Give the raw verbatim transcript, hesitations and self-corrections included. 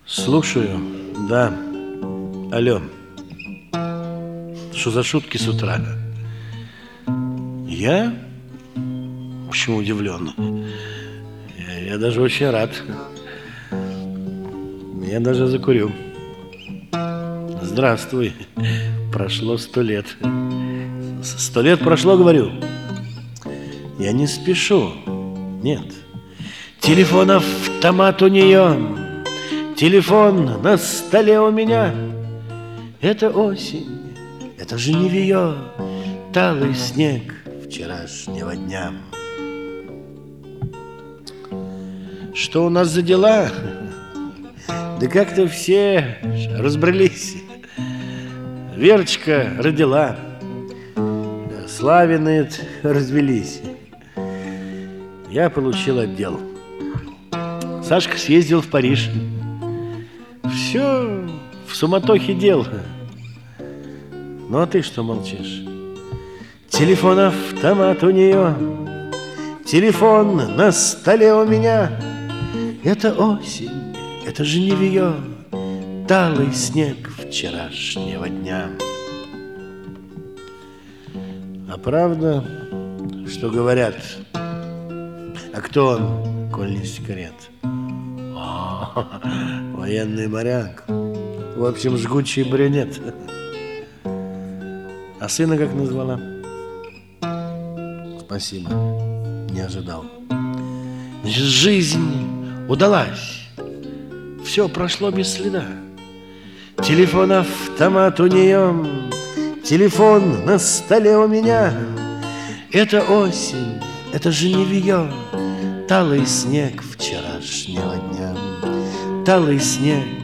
Слушаю, да. Алло. Что за шутки с утра? Я? Почему удивлен? Я, я даже очень рад. Я даже закурю. Здравствуй. Прошло сто лет. Сто лет прошло, говорю. Я не спешу. Нет. Телефон автомат у нее. Телефон на столе у меня. Это осень, это жнивье, талый снег вчерашнего дня. Что у нас за дела? Да как-то все разбрелись. Верочка родила, Славины развелись. Я получил отдел. Сашка съездил в Париж. Все в суматохе дел. Ну а ты что молчишь? Телефон автомат у нее, телефон на столе у меня. Это осень, это жнивье, талый снег вчерашнего дня. А правда, что говорят? А кто он, коль не секрет? О, военный моряк. В общем, жгучий брюнет. А сына как назвала? Спасибо, не ожидал. Значит, жизнь удалась. Все прошло без следа. Телефон автомат у нее, телефон на столе у меня. Это осень, это жнивье, талый снег вчерашнего дня. Талый снег